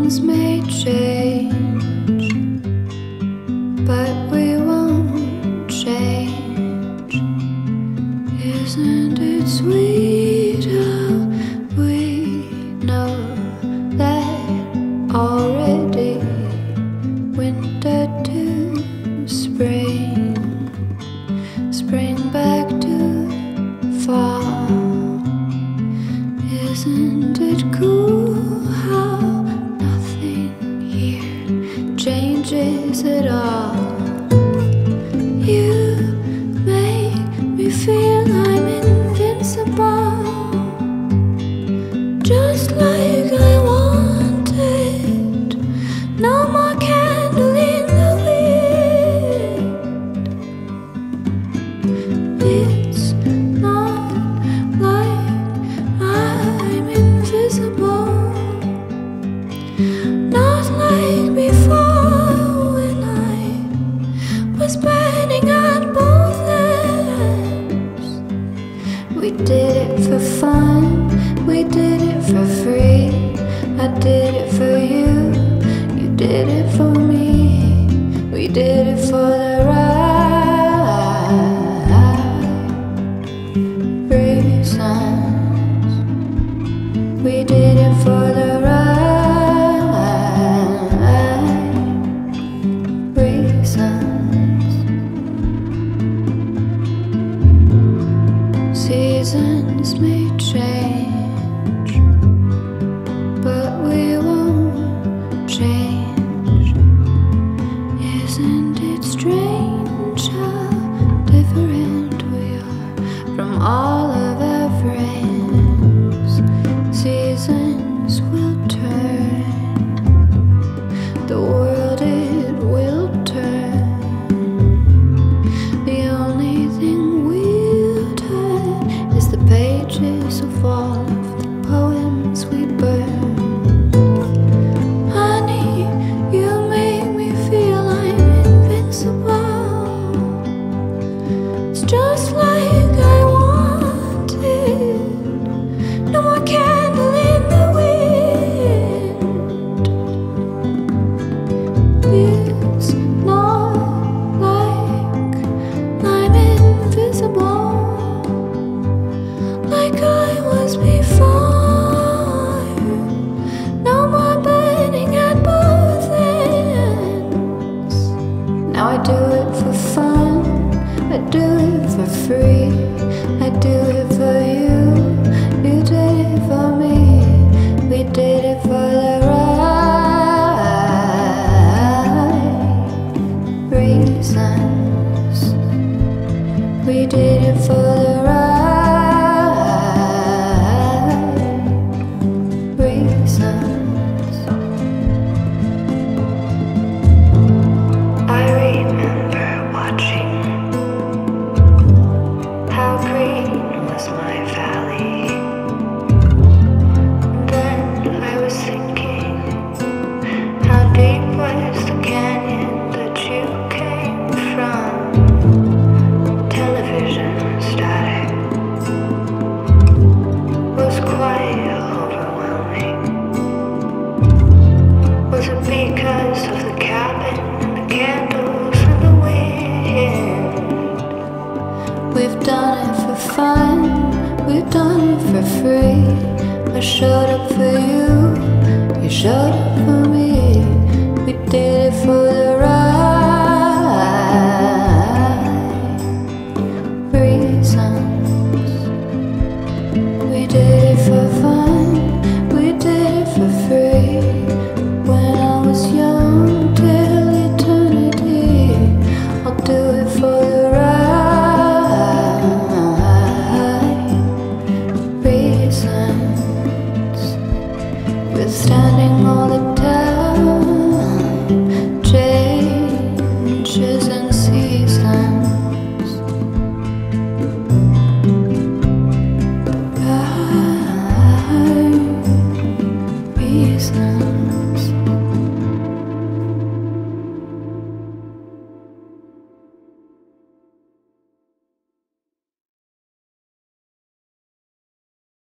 Seasons may change, but we won't change. Isn't it sweet how we know that already? Winter to spring, spring back to fall. Isn't it cool how nothing here changes at all? You make me feel I'm invincible, just like I wanted. No more candle in the wind. It's not like I'm invisible, not like before when I was burning at both ends. We did it for fun, we did it for free. I did it for you, you did it for me. We did it for the right reasons. We did it for the right reasons. Seasons may change, but we won't change. Isn't it strange how different we are from all of our friends? Seasons will turn, the world it will turn. The only thing we'll turn is the pages of all of the poems we burn. Honey, you make me feel I'm invincible. It's just like I wanted. No more candle in the wind. It's not like I'm invisible, like I was before. No more burning at both ends. Now I do it for fun, I do it for free. I do it for you, you did it for me. We did it for the right reasons. We did it for the right reasons. I remember watching how green was my valley. Then I was thinking, how deep was the canyon that you came from? Television static was quite overwhelming. Was it because of the cabin and the candles and the wind? We've done it for fun, we've done it for free. I showed up for you, you showed up for me.